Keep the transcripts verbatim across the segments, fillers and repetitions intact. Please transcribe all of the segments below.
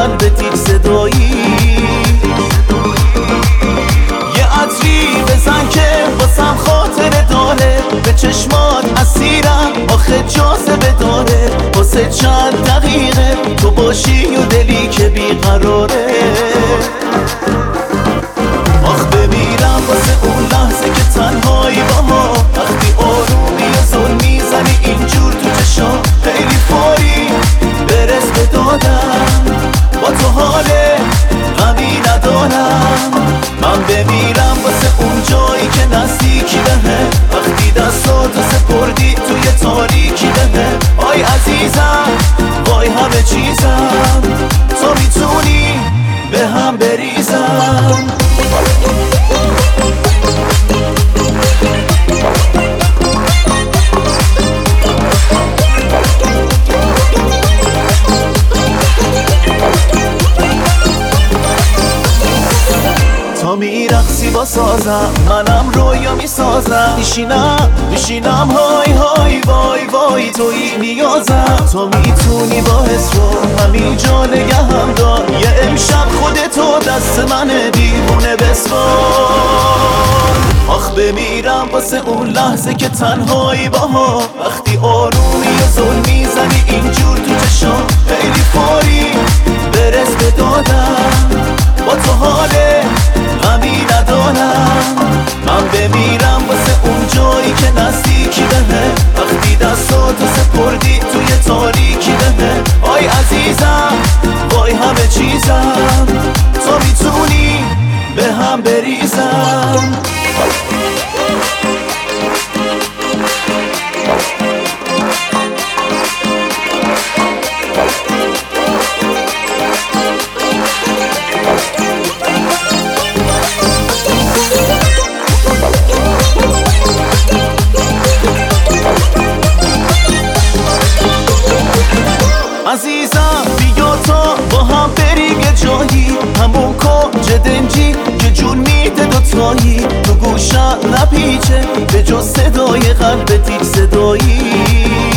قلبت یک صدایی، یه عطری بزن که واسم خاطره داره، به چشمات اسیرم آخه جاذبه داره، واسه چند دقیقه تو باشی و دلی که بیقراره. آخ بمیرم واسه اون لحظه که تنهایی باها، وقتی آرومی و زل میزنی اینجور تو چشام، خیلی فوری برس به دادم، با تو حال غمی ندارم. من بمیرم واسه اون جایی که نزدیکی بهه، وقتی دستاتو سپردی توی تاریکی بهه. آی عزیزم وای همه چیزم، تو میتونی به هم بریزم. تا میرقصی با سازم، منم رویا میسازم، میشینم میشینم های های وای وای توی نیازم. تو میتونی با حس رو همینجا نگهم دار، یه امشب خودتو دست منه دیوونه بسپار. آخ بمیرم واسه اون لحظه که تنهایی باها، وقتی آرومی و زل میزنی اینجور تو چشام، خیلی فوری برس به دادم، با تو حال غمی ندارم. من بمیرم واسه اون جایی که نزدیکی بهه، وقتی دستاتو سپردی توی تاریکی بهه. آی عزیزم وای همه چیزم، تو میتونی به هم بریزم. عزیزم بیا تا با هم بریم یه جایی، همون کنج دنجی که جون میده دوتایی، تو گوشم نپیچه به جز صدای قلبت یک صدایی.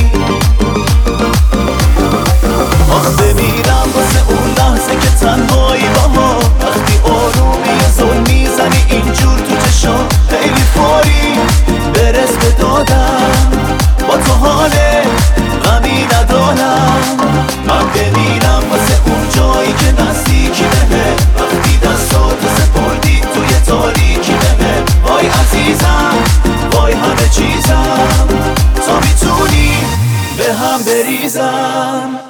آخ بمیرم واسه اون لحظه که تنهایی باها، وقتی آرومی زل میزنی اینجور تو چشام، خیلی فوری برس به دادم، با تو حال غمی ندارم. من بمیرم واسه اون جایی که نزدیکی بهه، وقتی دستاتو سپردی توی تاریکی بهه. وای عزیزم وای همه چیزم، تو میتونی به هم بریزم.